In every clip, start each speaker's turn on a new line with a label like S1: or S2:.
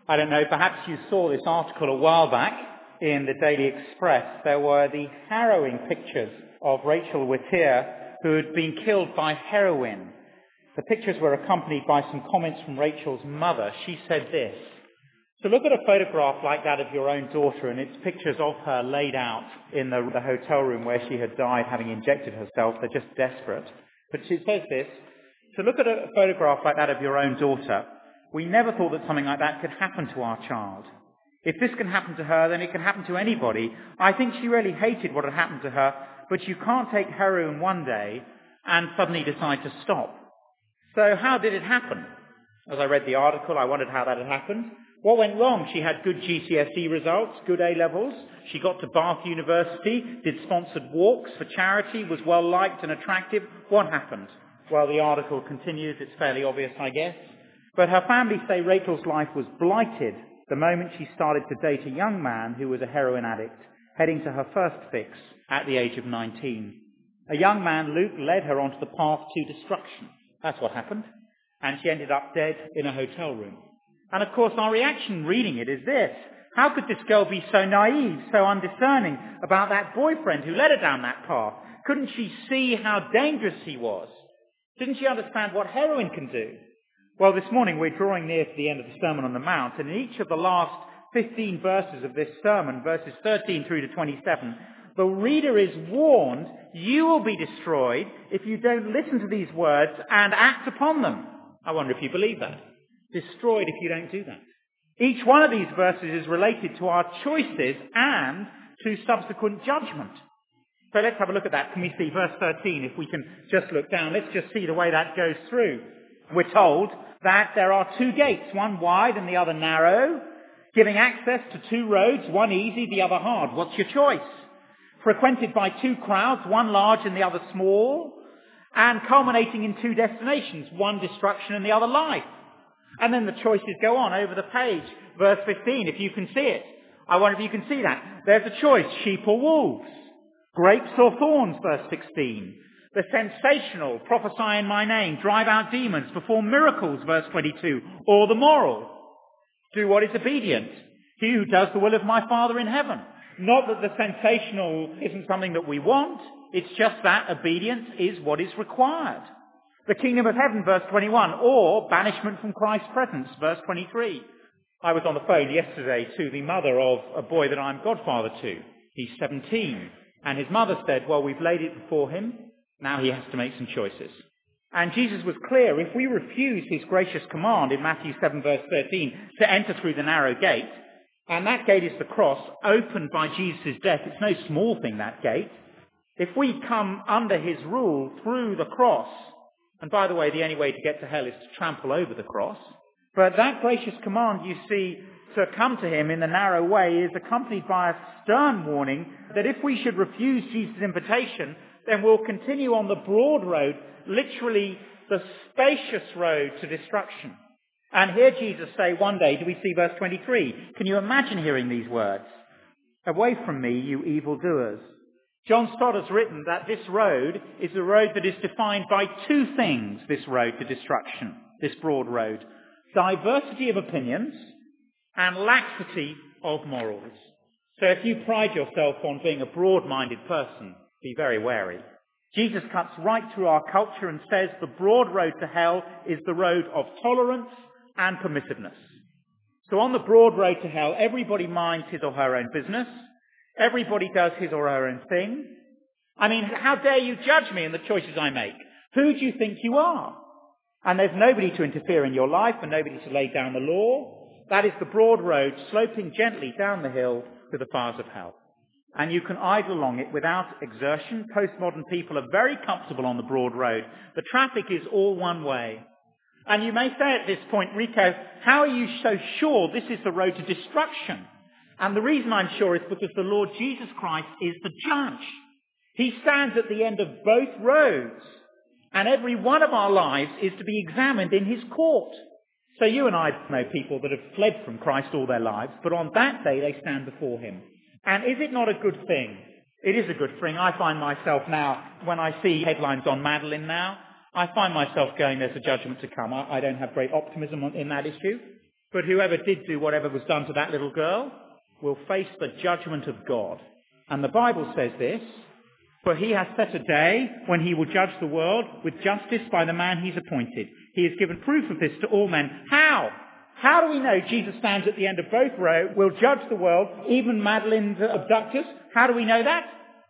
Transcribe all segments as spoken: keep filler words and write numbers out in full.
S1: I don't know, perhaps you saw this article a while back in the Daily Express. There were the harrowing pictures of Rachel Whittier, who had been killed by heroin. The pictures were accompanied by some comments from Rachel's mother. She said this: "To look at a photograph like that of your own daughter, and it's pictures of her laid out in the, the hotel room where she had died having injected herself. They're just desperate." But she says this: "To look at a photograph like that of your own daughter, we never thought that something like that could happen to our child. If this can happen to her, then it can happen to anybody. I think she really hated what had happened to her, but you can't take heroin one day and suddenly decide to stop." So how did it happen? As I read the article, I wondered how that had happened. What went wrong? She had good G C S E results, good A-levels. She got to Bath University, did sponsored walks for charity, was well liked and attractive. What happened? Well, the article continues. It's fairly obvious, I guess. But her family say Rachel's life was blighted the moment she started to date a young man who was a heroin addict, heading to her first fix at the age of nineteen. A young man, Luke, led her onto the path to destruction. That's what happened. And she ended up dead in a hotel room. And of course, our reaction reading it is this: how could this girl be so naive, so undiscerning about that boyfriend who led her down that path? Couldn't she see how dangerous he was? Didn't she understand what heroin can do? Well, this morning we're drawing near to the end of the Sermon on the Mount, and in each of the last fifteen verses of this sermon, verses thirteen through to twenty-seven, the reader is warned you will be destroyed if you don't listen to these words and act upon them. I wonder if you believe that. Destroyed if you don't do that. Each one of these verses is related to our choices and to subsequent judgment. So let's have a look at that. Can we see verse thirteen? If we can just look down, let's just see the way that goes through. We're told that there are two gates, one wide and the other narrow, giving access to two roads, one easy, the other hard. What's your choice? Frequented by two crowds, one large and the other small, and culminating in two destinations, one destruction and the other life. And then the choices go on over the page. Verse fifteen, if you can see it. I wonder if you can see that. There's a choice, sheep or wolves. Grapes or thorns, verse sixteen. The sensational, prophesy in my name, drive out demons, perform miracles, verse twenty-two. Or the moral, do what is obedient. He who does the will of my Father in heaven. Not that the sensational isn't something that we want. It's just that obedience is what is required. The kingdom of heaven, verse twenty-one, or banishment from Christ's presence, verse twenty-three. I was on the phone yesterday to the mother of a boy that I'm godfather to. He's seventeen. And his mother said, well, we've laid it before him. Now he has to make some choices. And Jesus was clear. If we refuse his gracious command in Matthew seven, verse thirteen, to enter through the narrow gate, and that gate is the cross, opened by Jesus' death. It's no small thing, that gate. If we come under his rule through the cross, and by the way, the only way to get to hell is to trample over the cross, but that gracious command, you see, to come to him in the narrow way is accompanied by a stern warning that if we should refuse Jesus' invitation, then we'll continue on the broad road, literally the spacious road to destruction. And hear Jesus say one day, do we see verse twenty-three? Can you imagine hearing these words? Away from me, you evildoers. John Stott has written that this road is a road that is defined by two things, this road to destruction, this broad road. Diversity of opinions and laxity of morals. So if you pride yourself on being a broad-minded person, be very wary. Jesus cuts right through our culture and says the broad road to hell is the road of tolerance and permissiveness. So on the broad road to hell, everybody minds his or her own business. Everybody does his or her own thing. I mean, how dare you judge me in the choices I make? Who do you think you are? And there's nobody to interfere in your life and nobody to lay down the law. That is the broad road sloping gently down the hill to the fires of hell. And you can idle along it without exertion. Postmodern people are very comfortable on the broad road. The traffic is all one way. And you may say at this point, Rico, how are you so sure this is the road to destruction? And the reason I'm sure is because the Lord Jesus Christ is the judge. He stands at the end of both roads. And every one of our lives is to be examined in his court. So you and I know people that have fled from Christ all their lives, but on that day they stand before him. And is it not a good thing? It is a good thing. I find myself now, when I see headlines on Madeline now, I find myself going, there's a judgment to come. I, I don't have great optimism on, in that issue. But whoever did do whatever was done to that little girl will face the judgment of God. And the Bible says this, for he has set a day when he will judge the world with justice by the man he's appointed. He has given proof of this to all men. How? How do we know Jesus stands at the end of both rows, will judge the world, even Madeline's abductors? How do we know that?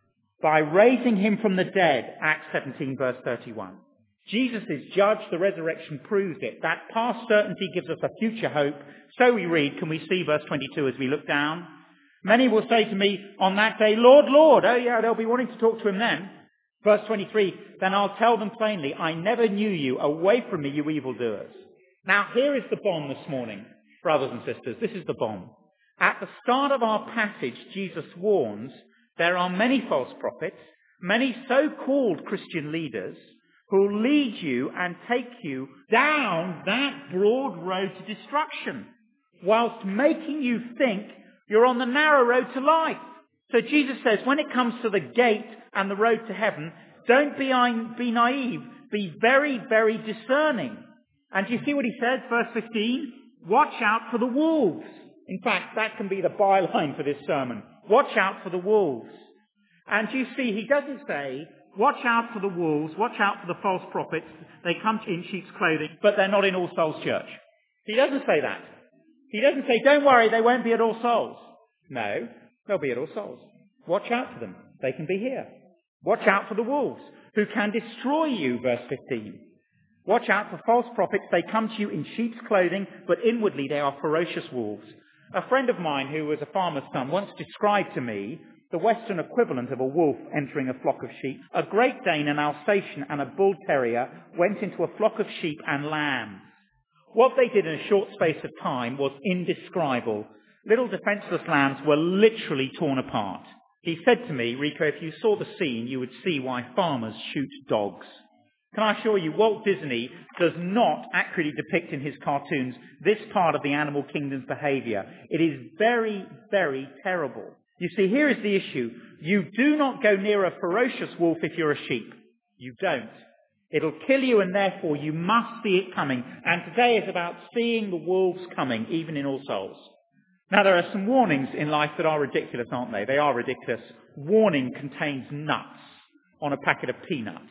S1: By raising him from the dead, Acts seventeen verse thirty-one. Jesus is judge, the resurrection proves it. That past certainty gives us a future hope. So we read, can we see verse twenty-two as we look down? Many will say to me on that day, Lord, Lord. Oh yeah, they'll be wanting to talk to him then. Verse twenty-three, then I'll tell them plainly, I never knew you. Away from me, you evildoers. Now here is the bomb this morning, brothers and sisters. This is the bomb. At the start of our passage, Jesus warns there are many false prophets, many so-called Christian leaders who lead you and take you down that broad road to destruction, whilst making you think you're on the narrow road to life. So Jesus says, when it comes to the gate and the road to heaven, don't be, be naive. Be very, very discerning. And do you see what he says? Verse fifteen, watch out for the wolves. In fact, that can be the byline for this sermon. Watch out for the wolves. And you see, he doesn't say, watch out for the wolves, watch out for the false prophets. They come in sheep's clothing, but they're not in All Souls Church. He doesn't say that. He doesn't say, don't worry, they won't be at All Souls. No, they'll be at All Souls. Watch out for them. They can be here. Watch out for the wolves, who can destroy you, verse fifteen. Watch out for false prophets. They come to you in sheep's clothing, but inwardly they are ferocious wolves. A friend of mine who was a farmer's son once described to me the Western equivalent of a wolf entering a flock of sheep. A Great Dane, an Alsatian, and a Bull Terrier went into a flock of sheep and lambs. What they did in a short space of time was indescribable. Little defenceless lambs were literally torn apart. He said to me, Rico, if you saw the scene, you would see why farmers shoot dogs. Can I assure you, Walt Disney does not accurately depict in his cartoons this part of the animal kingdom's behaviour. It is very, very terrible. You see, here is the issue. You do not go near a ferocious wolf if you're a sheep. You don't. It'll kill you, and therefore you must see it coming. And today is about seeing the wolves coming, even in All Souls. Now, there are some warnings in life that are ridiculous, aren't they? They are ridiculous. Warning contains nuts on a packet of peanuts.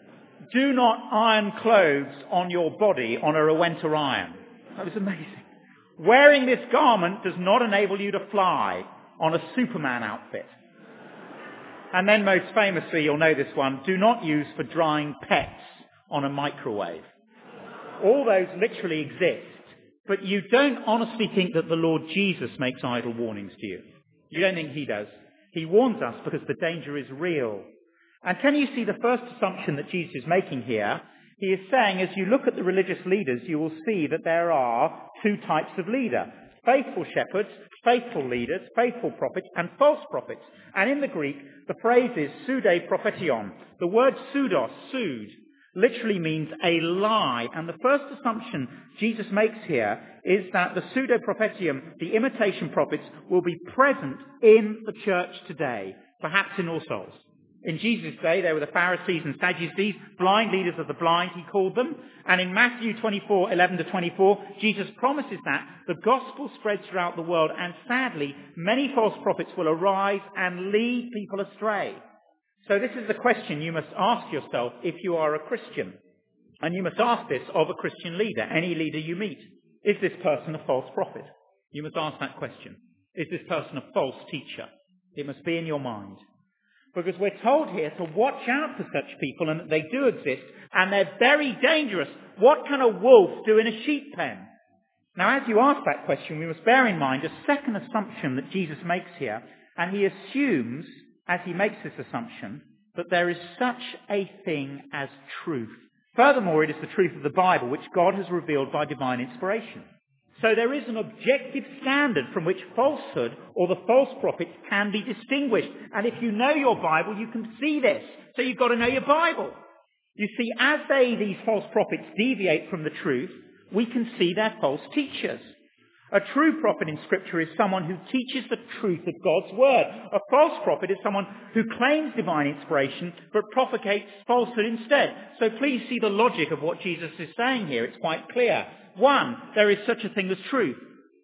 S1: Do not iron clothes on your body on a Rowenta iron. That was amazing. Wearing this garment does not enable you to fly on a Superman outfit. And then most famously, you'll know this one, do not use for drying pets on a microwave. All those literally exist, but you don't honestly think that the Lord Jesus makes idle warnings to you. You don't think he does. He warns us because the danger is real. And can you see the first assumption that Jesus is making here? He is saying, as you look at the religious leaders, you will see that there are two types of leader. Faithful shepherds, faithful leaders, faithful prophets, and false prophets. And in the Greek, the phrase is pseude prophetion. The word pseudos, pseud, literally means a lie. And the first assumption Jesus makes here is that the pseudo prophetium, the imitation prophets, will be present in the church today, perhaps in All Souls. In Jesus' day, there were the Pharisees and Sadducees, blind leaders of the blind, he called them. And in Matthew twenty-four, eleven to twenty-four, Jesus promises that the gospel spreads throughout the world, and sadly, many false prophets will arise and lead people astray. So this is the question you must ask yourself if you are a Christian. And you must ask this of a Christian leader, any leader you meet. Is this person a false prophet? You must ask that question. Is this person a false teacher? It must be in your mind. Because we're told here to watch out for such people, and that they do exist, and they're very dangerous. What can a wolf do in a sheep pen? Now, as you ask that question, we must bear in mind a second assumption that Jesus makes here, and he assumes, as he makes this assumption, that there is such a thing as truth. Furthermore, it is the truth of the Bible, which God has revealed by divine inspiration. So there is an objective standard from which falsehood or the false prophets can be distinguished. And if you know your Bible, you can see this. So you've got to know your Bible. You see, as they, these false prophets, deviate from the truth, we can see they're false teachers. A true prophet in Scripture is someone who teaches the truth of God's word. A false prophet is someone who claims divine inspiration but propagates falsehood instead. So please see the logic of what Jesus is saying here. It's quite clear. One, there is such a thing as truth.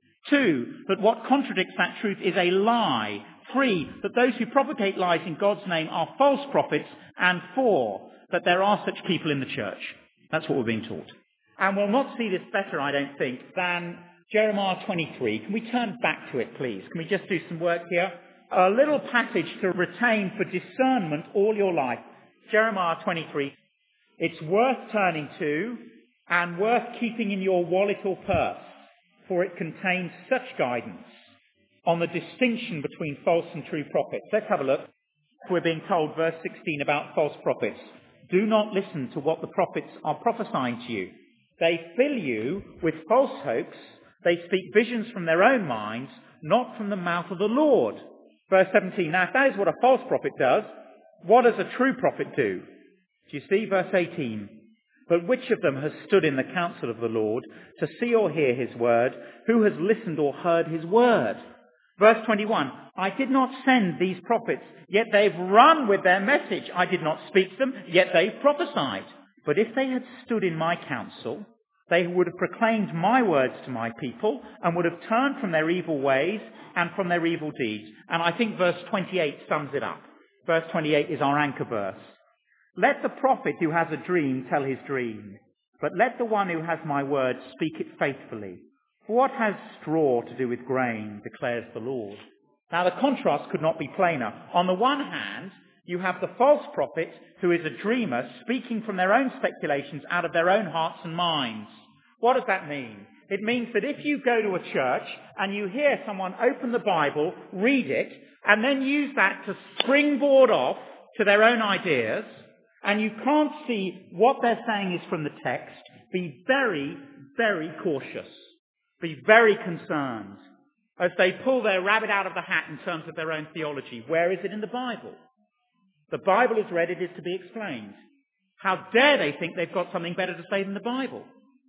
S1: Two, that what contradicts that truth is a lie. Three, that those who propagate lies in God's name are false prophets. And four, that there are such people in the church. That's what we're being taught. And we'll not see this better, I don't think, than Jeremiah twenty-three. Can we turn back to it, please? Can we just do some work here? A little passage to retain for discernment all your life. Jeremiah twenty-three. It's worth turning to and worth keeping in your wallet or purse, for it contains such guidance on the distinction between false and true prophets. Let's have a look. We're being told, verse sixteen, about false prophets. Do not listen to what the prophets are prophesying to you. They fill you with false hopes. They speak visions from their own minds, not from the mouth of the Lord. Verse seventeen, now if that is what a false prophet does, what does a true prophet do? Do you see? Verse eighteen, but which of them has stood in the counsel of the Lord to see or hear his word? Who has listened or heard his word? Verse twenty-one, I did not send these prophets, yet they've run with their message. I did not speak to them, yet they've prophesied. But if they had stood in my counsel, they would have proclaimed my words to my people and would have turned from their evil ways and from their evil deeds. And I think verse twenty-eight sums it up. Verse twenty-eight is our anchor verse. Let the prophet who has a dream tell his dream, but let the one who has my word speak it faithfully. For what has straw to do with grain, declares the Lord. Now the contrast could not be plainer. On the one hand, you have the false prophet who is a dreamer speaking from their own speculations out of their own hearts and minds. What does that mean? It means that if you go to a church and you hear someone open the Bible, read it, and then use that to springboard off to their own ideas, and you can't see what they're saying is from the text, be very, very cautious. Be very concerned as they pull their rabbit out of the hat in terms of their own theology. Where is it in the Bible? The Bible is read, it is to be explained. How dare they think they've got something better to say than the Bible?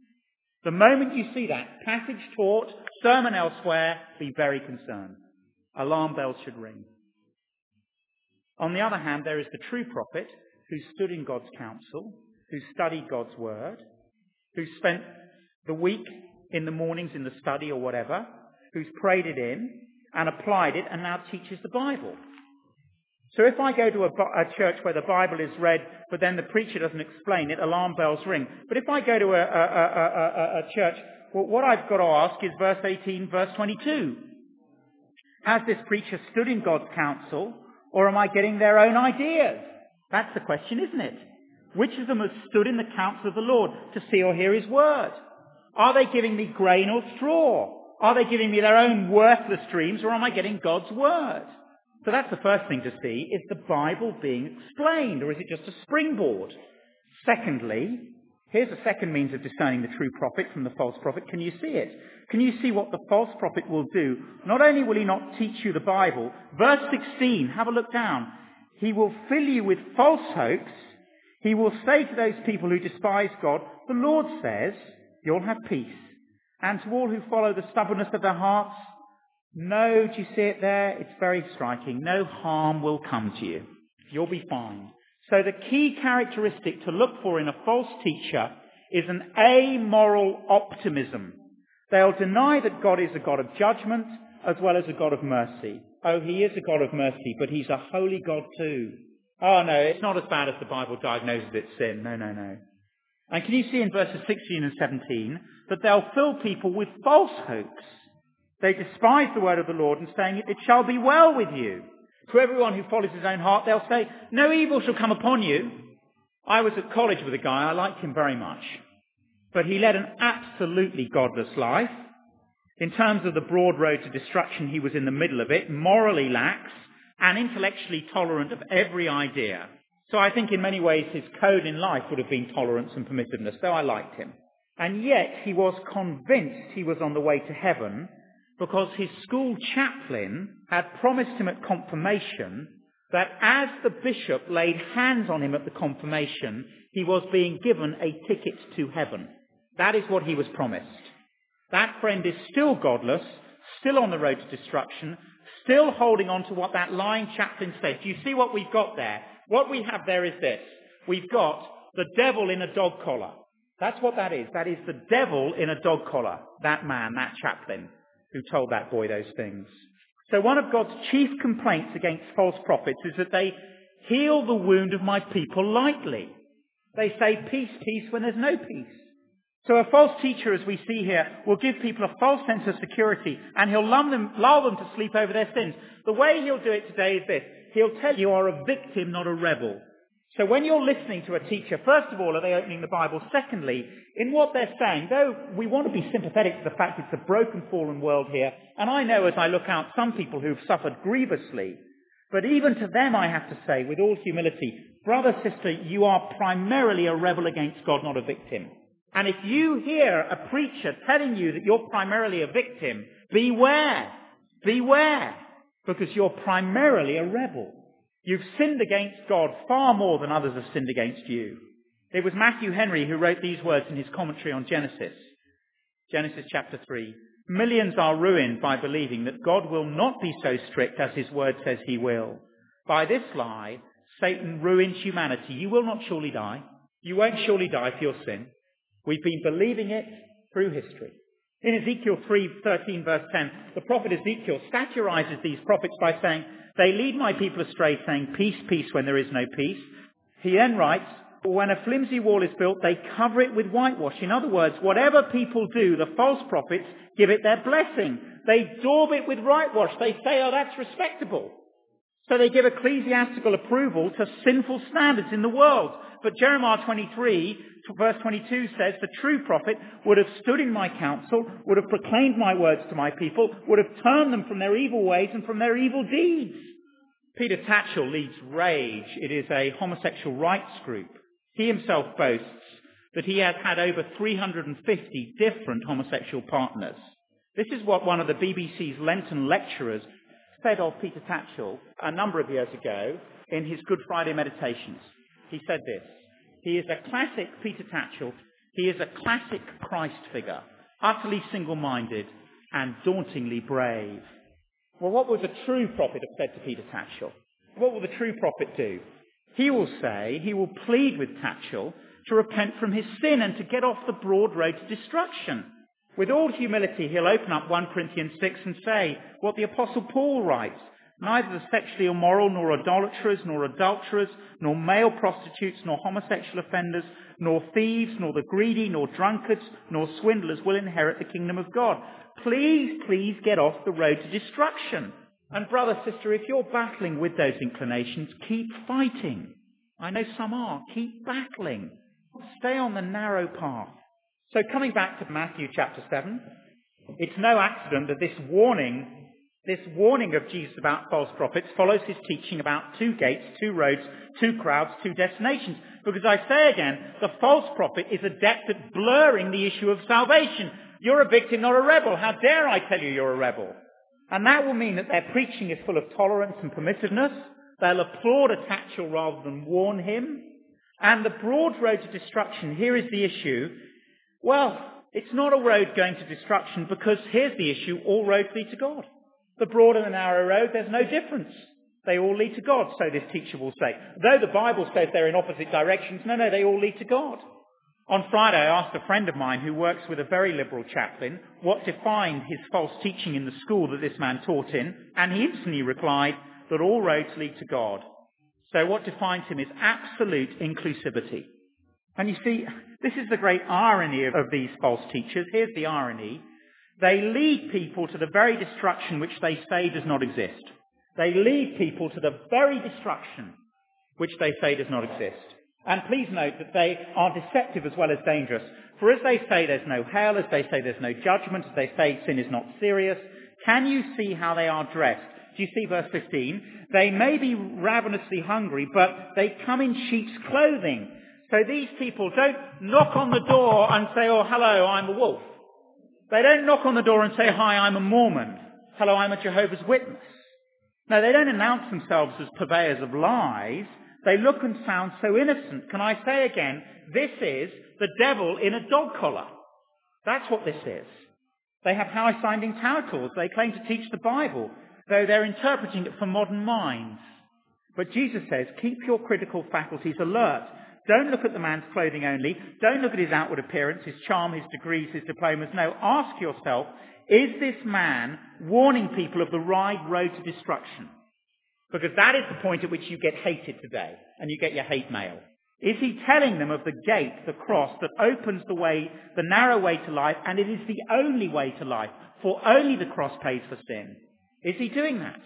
S1: The moment you see that passage taught, sermon elsewhere, be very concerned. Alarm bells should ring. On the other hand, there is the true prophet who stood in God's counsel, who studied God's word, who spent the week in the mornings in the study or whatever, who's prayed it in and applied it and now teaches the Bible. So if I go to a, a church where the Bible is read, but then the preacher doesn't explain it, alarm bells ring. But if I go to a, a, a, a, a church, well, what I've got to ask is verse eighteen, verse twenty-two. Has this preacher stood in God's counsel, or am I getting their own ideas? That's the question, isn't it? Which of them has stood in the counsel of the Lord to see or hear his word? Are they giving me grain or straw? Are they giving me their own worthless dreams, or am I getting God's word? So that's the first thing to see. Is the Bible being explained, or is it just a springboard? Secondly, here's a second means of discerning the true prophet from the false prophet. Can you see it? Can you see what the false prophet will do? Not only will he not teach you the Bible, verse sixteen, have a look down. He will fill you with false hopes. He will say to those people who despise God, the Lord says, you'll have peace. And to all who follow the stubbornness of their hearts, no, do you see it there? It's very striking. No harm will come to you. You'll be fine. So the key characteristic to look for in a false teacher is an amoral optimism. They'll deny that God is a God of judgment as well as a God of mercy. Oh, he is a God of mercy, but he's a holy God too. Oh no, it's not as bad as the Bible diagnoses its sin. No, no, no. And can you see in verses sixteen and seventeen that they'll fill people with false hopes? They despise the word of the Lord and saying, it shall be well with you. To everyone who follows his own heart, they'll say, no evil shall come upon you. I was at college with a guy, I liked him very much. But he led an absolutely godless life. In terms of the broad road to destruction, he was in the middle of it, morally lax and intellectually tolerant of every idea. So I think in many ways his code in life would have been tolerance and permissiveness, though I liked him. And yet he was convinced he was on the way to heaven because his school chaplain had promised him at confirmation that as the bishop laid hands on him at the confirmation, he was being given a ticket to heaven. That is what he was promised. That friend is still godless, still on the road to destruction, still holding on to what that lying chaplain said. Do you see what we've got there? What we have there is this. We've got the devil in a dog collar. That's what that is. That is the devil in a dog collar, that man, that chaplain, who told that boy those things. So one of God's chief complaints against false prophets is that they heal the wound of my people lightly. They say peace, peace when there's no peace. So a false teacher, as we see here, will give people a false sense of security, and he'll lull them, lull them to sleep over their sins. The way he'll do it today is this. He'll tell you you are a victim, not a rebel. So when you're listening to a teacher, first of all, are they opening the Bible? Secondly, in what they're saying, though we want to be sympathetic to the fact it's a broken, fallen world here, and I know as I look out some people who've suffered grievously, but even to them I have to say, with all humility, brother, sister, you are primarily a rebel against God, not a victim. And if you hear a preacher telling you that you're primarily a victim, beware, beware, because you're primarily a rebel. You've sinned against God far more than others have sinned against you. It was Matthew Henry who wrote these words in his commentary on Genesis. Genesis chapter three. Millions are ruined by believing that God will not be so strict as his word says he will. By this lie, Satan ruins humanity. You will not surely die. You won't surely die for your sin. We've been believing it through history. In Ezekiel three thirteen verse ten, the prophet Ezekiel satirizes these prophets by saying, they lead my people astray, saying, peace, peace, when there is no peace. He then writes, when a flimsy wall is built, they cover it with whitewash. In other words, whatever people do, the false prophets give it their blessing. They daub it with whitewash. They say, oh, that's respectable. So they give ecclesiastical approval to sinful standards in the world. But Jeremiah twenty-three, verse twenty-two says, the true prophet would have stood in my counsel, would have proclaimed my words to my people, would have turned them from their evil ways and from their evil deeds. Peter Tatchell leads Rage. It is a homosexual rights group. He himself boasts that he has had over three hundred fifty different homosexual partners. This is what one of the B B C's Lenten lecturers said of Peter Tatchell a number of years ago in his Good Friday meditations. He said this, he is a classic Peter Tatchell, he is a classic Christ figure, utterly single-minded and dauntingly brave. Well, what would the true prophet have said to Peter Tatchell? What will the true prophet do? He will say, he will plead with Tatchell to repent from his sin and to get off the broad road to destruction. With all humility, he'll open up First Corinthians six and say what the Apostle Paul writes, neither the sexually immoral, nor idolaters, nor adulterers, nor male prostitutes, nor homosexual offenders, nor thieves, nor the greedy, nor drunkards, nor swindlers will inherit the kingdom of God. Please, please get off the road to destruction. And brother, sister, if you're battling with those inclinations, keep fighting. I know some are. Keep battling. Stay on the narrow path. So coming back to Matthew chapter seven, it's no accident that this warning This warning of Jesus about false prophets follows his teaching about two gates, two roads, two crowds, two destinations. Because I say again, the false prophet is adept at blurring the issue of salvation. You're a victim, not a rebel. How dare I tell you you're a rebel? And that will mean that their preaching is full of tolerance and permissiveness. They'll applaud a Tatchell rather than warn him. And the broad road to destruction, here is the issue. Well, it's not a road going to destruction because here's the issue, all roads lead to God. The broad and the narrow road, there's no difference. They all lead to God, so this teacher will say. Though the Bible says they're in opposite directions, no, no, they all lead to God. On Friday, I asked a friend of mine who works with a very liberal chaplain what defined his false teaching in the school that this man taught in, and he instantly replied that all roads lead to God. So what defines him is absolute inclusivity. And you see, this is the great irony of, of these false teachers. Here's the irony. They lead people to the very destruction which they say does not exist. They lead people to the very destruction which they say does not exist. And please note that they are deceptive as well as dangerous. For as they say there's no hell, as they say there's no judgment, as they say sin is not serious, can you see how they are dressed? Do you see verse fifteen? They may be ravenously hungry, but they come in sheep's clothing. So these people don't knock on the door and say, oh, hello, I'm a wolf. They don't knock on the door and say, hi, I'm a Mormon. Hello, I'm a Jehovah's Witness. No, they don't announce themselves as purveyors of lies. They look and sound so innocent. Can I say again, this is the devil in a dog collar. That's what this is. They have high-sounding titles. They claim to teach the Bible, though they're interpreting it for modern minds. But Jesus says, keep your critical faculties alert. Don't look at the man's clothing only. Don't look at his outward appearance, his charm, his degrees, his diplomas. No, ask yourself, is this man warning people of the wide road to destruction? Because that is the point at which you get hated today, and you get your hate mail. Is he telling them of the gate, the cross, that opens the way, the narrow way to life, and it is the only way to life, for only the cross pays for sin? Is he doing that?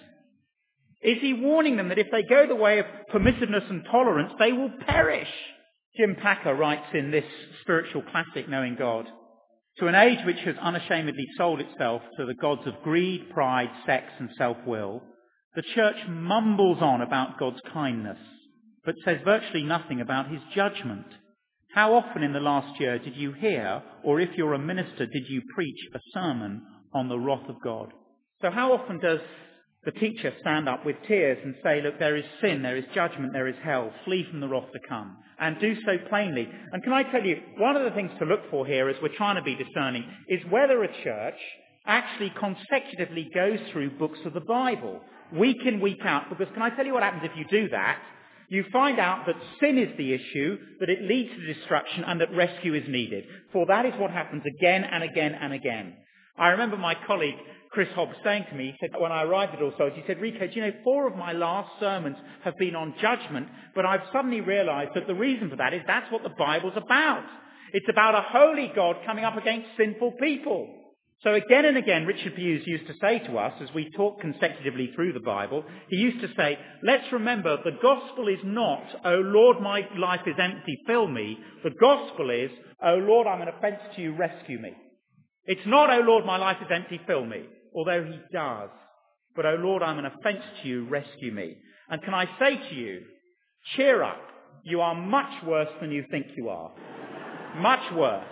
S1: Is he warning them that if they go the way of permissiveness and tolerance, they will perish? Jim Packer writes in this spiritual classic, Knowing God, to an age which has unashamedly sold itself to the gods of greed, pride, sex, and self-will, the church mumbles on about God's kindness, but says virtually nothing about his judgment. How often in the last year did you hear, or if you're a minister, did you preach a sermon on the wrath of God? So how often does the teacher stand up with tears and say, look, there is sin, there is judgment, there is hell, flee from the wrath to come, and do so plainly? And can I tell you, one of the things to look for here as we're trying to be discerning is whether a church actually consecutively goes through books of the Bible, week in, week out. Because can I tell you what happens if you do that? You find out that sin is the issue, that it leads to destruction, and that rescue is needed. For that is what happens again and again and again. I remember my colleague Chris Hobbs saying to me, he said, when I arrived at All Souls, he said, Rico, do you know, four of my last sermons have been on judgment, but I've suddenly realized that the reason for that is that's what the Bible's about. It's about a holy God coming up against sinful people. So again and again, Richard Hughes used to say to us, as we talk consecutively through the Bible, he used to say, let's remember, the gospel is not, oh Lord, my life is empty, fill me. The gospel is, oh Lord, I'm an offense to you, rescue me. It's not, oh Lord, my life is empty, fill me. Although he does. But, oh Lord, I'm an offense to you, rescue me. And can I say to you, cheer up. You are much worse than you think you are. Much worse.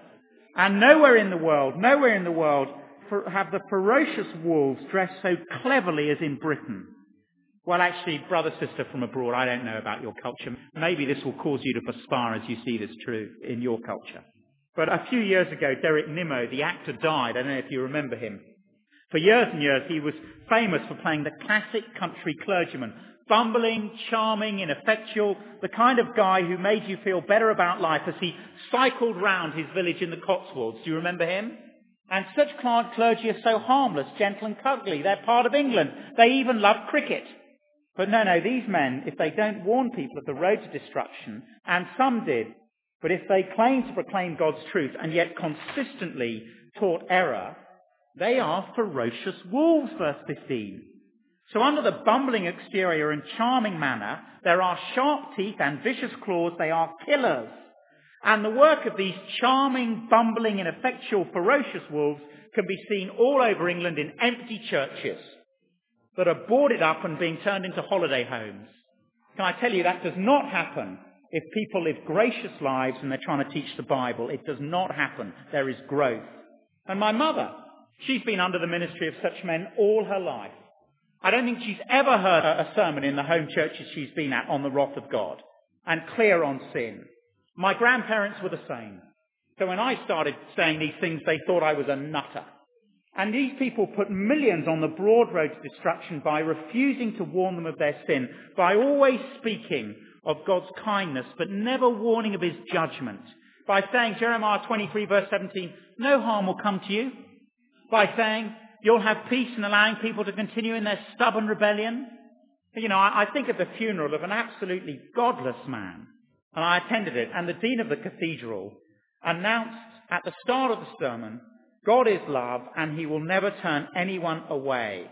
S1: And nowhere in the world, nowhere in the world have the ferocious wolves dressed so cleverly as in Britain. Well, actually, brother, sister from abroad, I don't know about your culture. Maybe this will cause you to perspire as you see this true in your culture. But a few years ago, Derek Nimmo, the actor, died. I don't know if you remember him. For years and years, he was famous for playing the classic country clergyman. Bumbling, charming, ineffectual, the kind of guy who made you feel better about life as he cycled round his village in the Cotswolds. Do you remember him? And such clergy are so harmless, gentle and cuddly. They're part of England. They even love cricket. But no, no, these men, if they don't warn people of the road to destruction, and some did, but if they claim to proclaim God's truth and yet consistently taught error, they are ferocious wolves, verse fifteen. So under the bumbling exterior and charming manner, there are sharp teeth and vicious claws. They are killers. And the work of these charming, bumbling, ineffectual, ferocious wolves can be seen all over England in empty churches that are boarded up and being turned into holiday homes. Can I tell you, that does not happen if people live gracious lives and they're trying to teach the Bible. It does not happen. There is growth. And my mother, she's been under the ministry of such men all her life. I don't think she's ever heard a sermon in the home churches she's been at on the wrath of God and clear on sin. My grandparents were the same. So when I started saying these things, they thought I was a nutter. And these people put millions on the broad road to destruction by refusing to warn them of their sin, by always speaking of God's kindness, but never warning of his judgment, by saying, Jeremiah twenty-three verse seventeen, no harm will come to you, by saying, you'll have peace and allowing people to continue in their stubborn rebellion. You know, I, I think of the funeral of an absolutely godless man, and I attended it, and the dean of the cathedral announced at the start of the sermon, God is love, and he will never turn anyone away.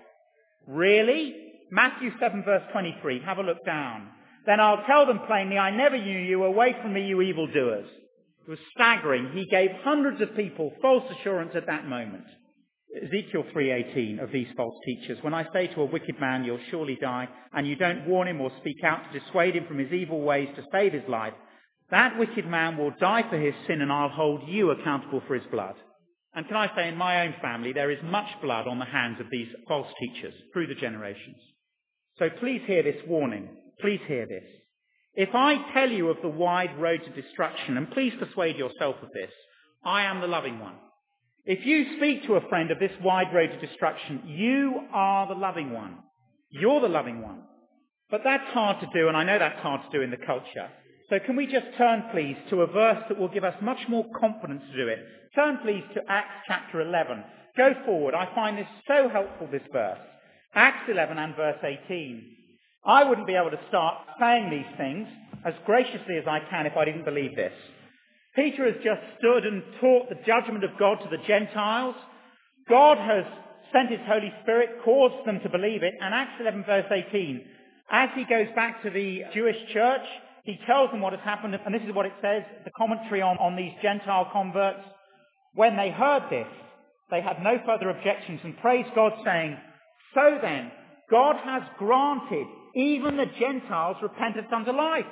S1: Really? Matthew seven verse twenty-three, have a look down. Then I'll tell them plainly, I never knew you, away from me, you evildoers. It was staggering. He gave hundreds of people false assurance at that moment. Ezekiel three eighteen of these false teachers, when I say to a wicked man, you'll surely die, and you don't warn him or speak out to dissuade him from his evil ways to save his life, that wicked man will die for his sin, and I'll hold you accountable for his blood. And can I say, in my own family, there is much blood on the hands of these false teachers through the generations. So please hear this warning. Please hear this. If I tell you of the wide road to destruction, and please persuade yourself of this, I am the loving one. If you speak to a friend of this wide road to destruction, you are the loving one. You're the loving one. But that's hard to do, and I know that's hard to do in the culture. So can we just turn, please, to a verse that will give us much more confidence to do it? Turn, please, to Acts chapter eleven. Go forward. I find this so helpful, this verse. Acts eleven and verse eighteen. I wouldn't be able to start saying these things as graciously as I can if I didn't believe this. Peter has just stood and taught the judgment of God to the Gentiles. God has sent his Holy Spirit, caused them to believe it. And Acts eleven verse eighteen, as he goes back to the Jewish church, he tells them what has happened. And this is what it says, the commentary on, on these Gentile converts. When they heard this, they had no further objections and praised God, saying, "So then, God has granted even the Gentiles repentance unto life."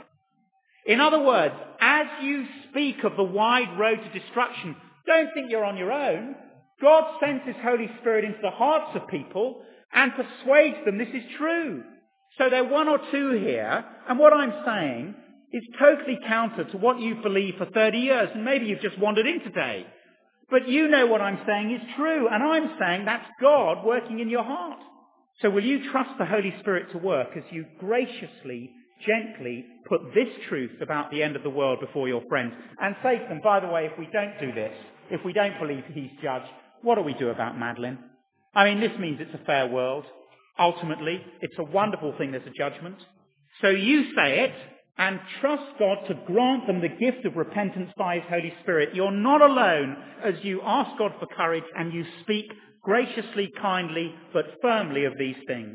S1: In other words, as you speak of the wide road to destruction, don't think you're on your own. God sends his Holy Spirit into the hearts of people and persuades them this is true. So there are one or two here, and what I'm saying is totally counter to what you've believed for thirty years, and maybe you've just wandered in today. But you know what I'm saying is true, and I'm saying that's God working in your heart. So will you trust the Holy Spirit to work as you graciously, gently put this truth about the end of the world before your friends and say to them, by the way, if we don't do this, if we don't believe he's judged, what do we do about Madeline? I mean, this means it's a fair world. Ultimately, it's a wonderful thing there's a judgment. So you say it and trust God to grant them the gift of repentance by his Holy Spirit. You're not alone as you ask God for courage and you speak graciously, kindly, but firmly of these things,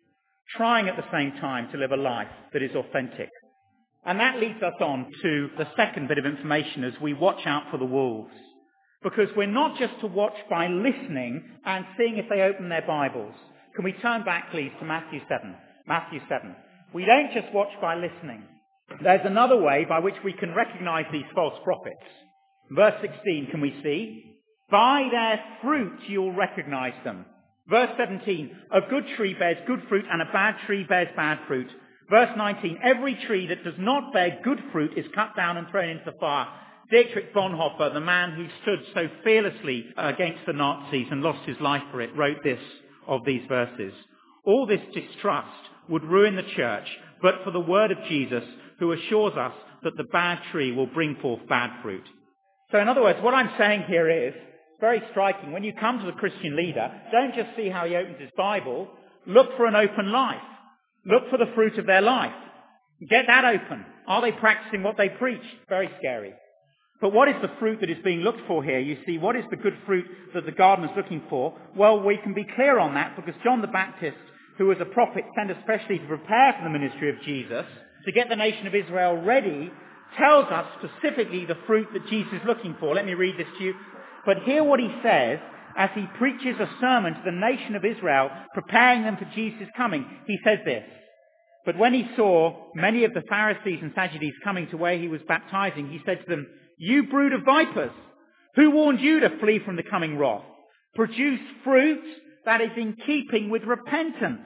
S1: trying at the same time to live a life that is authentic. And that leads us on to the second bit of information as we watch out for the wolves. Because we're not just to watch by listening and seeing if they open their Bibles. Can we turn back, please, to Matthew seven? Matthew seven. We don't just watch by listening. There's another way by which we can recognize these false prophets. Verse sixteen, can we see? By their fruit you'll recognize them. Verse seventeen, a good tree bears good fruit and a bad tree bears bad fruit. Verse nineteen, every tree that does not bear good fruit is cut down and thrown into the fire. Dietrich Bonhoeffer, the man who stood so fearlessly against the Nazis and lost his life for it, wrote this of these verses. All this distrust would ruin the church, but for the word of Jesus, who assures us that the bad tree will bring forth bad fruit. So in other words, what I'm saying here is, very striking, when you come to the Christian leader, don't just see how he opens his Bible, look for an open life. Look for the fruit of their life. Get that open. Are they practicing what they preach? Very scary. But what is the fruit that is being looked for here? You see, what is the good fruit that the gardener's looking for? Well, we can be clear on that because John the Baptist, who was a prophet sent especially to prepare for the ministry of Jesus, to get the nation of Israel ready, tells us specifically the fruit that Jesus is looking for. Let me read this to you. But hear what he says as he preaches a sermon to the nation of Israel, preparing them for Jesus' coming. He says this, "But when he saw many of the Pharisees and Sadducees coming to where he was baptizing, he said to them, 'You brood of vipers, who warned you to flee from the coming wrath? Produce fruit that is in keeping with repentance.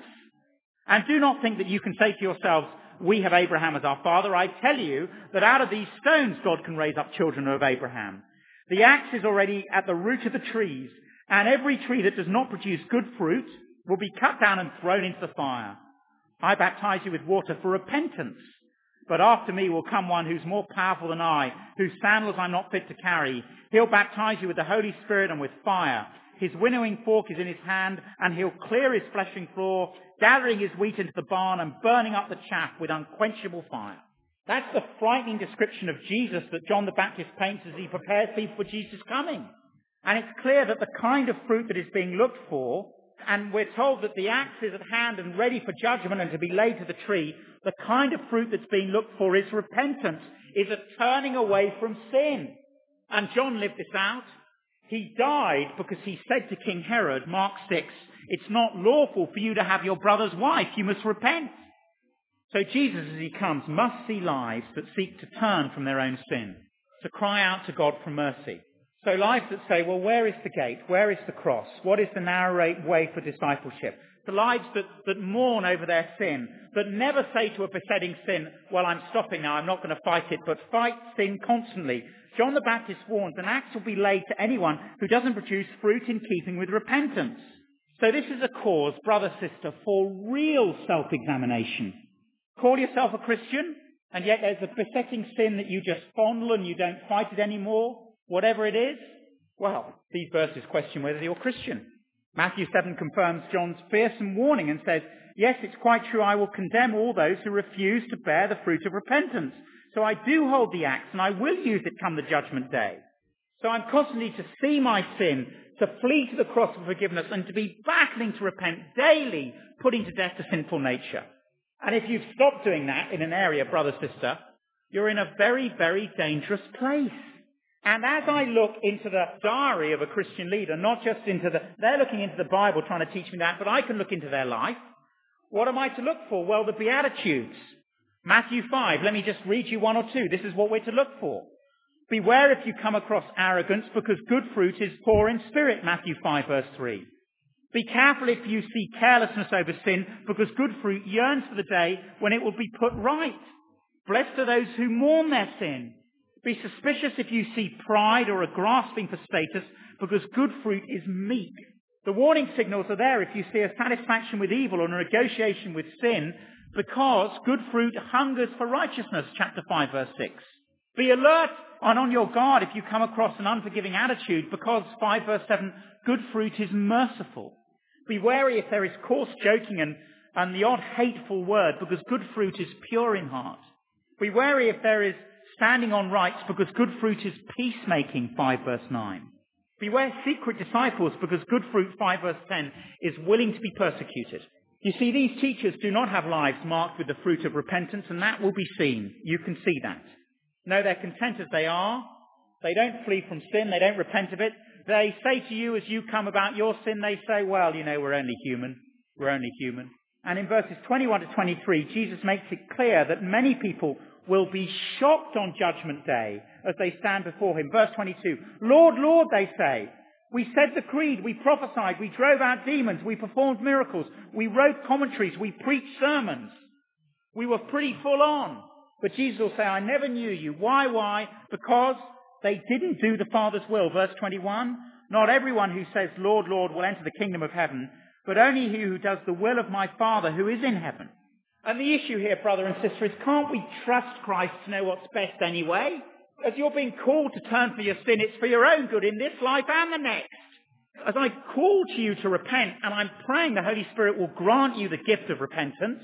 S1: And do not think that you can say to yourselves, we have Abraham as our father. I tell you that out of these stones God can raise up children of Abraham. The axe is already at the root of the trees, and every tree that does not produce good fruit will be cut down and thrown into the fire. I baptize you with water for repentance, but after me will come one who's more powerful than I, whose sandals I'm not fit to carry. He'll baptize you with the Holy Spirit and with fire. His winnowing fork is in his hand, and he'll clear his threshing floor, gathering his wheat into the barn and burning up the chaff with unquenchable fire.'" That's the frightening description of Jesus that John the Baptist paints as he prepares people for Jesus' coming. And it's clear that the kind of fruit that is being looked for, and we're told that the axe is at hand and ready for judgment and to be laid to the tree, the kind of fruit that's being looked for is repentance, is a turning away from sin. And John lived this out. He died because he said to King Herod, Mark six, "It's not lawful for you to have your brother's wife. You must repent." So Jesus, as he comes, must see lives that seek to turn from their own sin, to cry out to God for mercy. So lives that say, well, where is the gate? Where is the cross? What is the narrow way for discipleship? The lives that, that mourn over their sin, that never say to a besetting sin, well, I'm stopping now, I'm not going to fight it, but fight sin constantly. John the Baptist warns an axe will be laid to anyone who doesn't produce fruit in keeping with repentance. So this is a cause, brother, sister, for real self-examination. Call yourself a Christian? And yet there's a besetting sin that you just fondle and you don't fight it anymore, whatever it is. Well, these verses question whether you're Christian. Matthew seven confirms John's fearsome warning and says, yes, it's quite true, I will condemn all those who refuse to bear the fruit of repentance. So I do hold the axe and I will use it come the judgment day. So I'm constantly to see my sin, to flee to the cross for forgiveness and to be battling to repent daily, putting to death the sinful nature. And if you've stopped doing that in an area, brother, sister, you're in a very, very dangerous place. And as I look into the diary of a Christian leader, not just into the, they're looking into the Bible trying to teach me that, but I can look into their life. What am I to look for? Well, the Beatitudes. Matthew five, let me just read you one or two. This is what we're to look for. Beware if you come across arrogance, because good fruit is poor in spirit, Matthew five verse three. Be careful if you see carelessness over sin, because good fruit yearns for the day when it will be put right. Blessed are those who mourn their sin. Be suspicious if you see pride or a grasping for status, because good fruit is meek. The warning signals are there if you see a satisfaction with evil or a negotiation with sin, because good fruit hungers for righteousness, chapter five, verse six. Be alert and on your guard if you come across an unforgiving attitude, because five, verse seven, good fruit is merciful. Be wary if there is coarse joking and, and the odd hateful word, because good fruit is pure in heart. Be wary if there is standing on rights, because good fruit is peacemaking, five verse nine. Beware secret disciples, because good fruit, five verse ten, is willing to be persecuted. You see, these teachers do not have lives marked with the fruit of repentance, and that will be seen. You can see that. No, they're content as they are. They don't flee from sin. They don't repent of it. They say to you as you come about your sin, they say, well, you know, we're only human. We're only human. And in verses twenty-one to twenty-three, Jesus makes it clear that many people will be shocked on Judgment Day as they stand before him. Verse twenty-two, Lord, Lord, they say, we said the creed, we prophesied, we drove out demons, we performed miracles, we wrote commentaries, we preached sermons. We were pretty full on. But Jesus will say, I never knew you. Why, why? Because they didn't do the Father's will. Verse twenty-one, not everyone who says, Lord, Lord, will enter the kingdom of heaven, but only he who does the will of my Father who is in heaven. And the issue here, brother and sister, is can't we trust Christ to know what's best anyway? As you're being called to turn for your sin, it's for your own good in this life and the next. As I call to you to repent, and I'm praying the Holy Spirit will grant you the gift of repentance,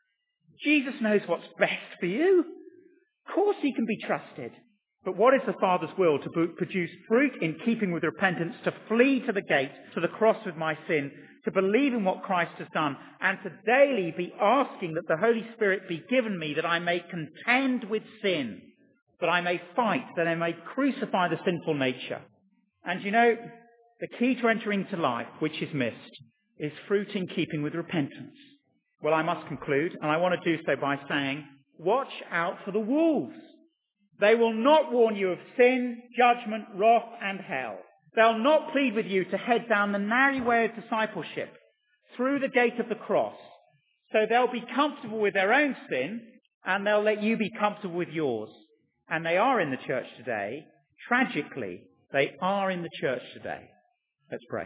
S1: Jesus knows what's best for you. Of course he can be trusted. But what is the Father's will? To produce fruit in keeping with repentance, to flee to the gate, to the cross with my sin, to believe in what Christ has done, and to daily be asking that the Holy Spirit be given me, that I may contend with sin, that I may fight, that I may crucify the sinful nature. And you know, the key to entering into life, which is missed, is fruit in keeping with repentance. Well, I must conclude, and I want to do so by saying, watch out for the wolves. They will not warn you of sin, judgment, wrath, and hell. They'll not plead with you to head down the narrow way of discipleship through the gate of the cross. So they'll be comfortable with their own sin, and they'll let you be comfortable with yours. And they are in the church today. Tragically, they are in the church today. Let's pray.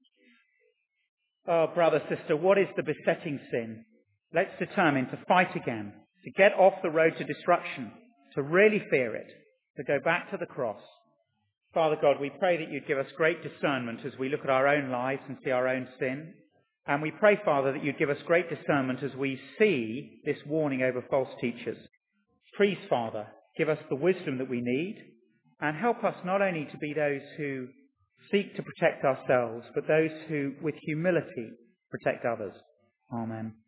S1: Oh, brother, sister, what is the besetting sin? Let's determine to fight again, to get off the road to destruction, to really fear it, to go back to the cross. Father God, we pray that you'd give us great discernment as we look at our own lives and see our own sin. And we pray, Father, that you'd give us great discernment as we see this warning over false teachers. Please, Father, give us the wisdom that we need and help us not only to be those who seek to protect ourselves, but those who, with humility, protect others. Amen.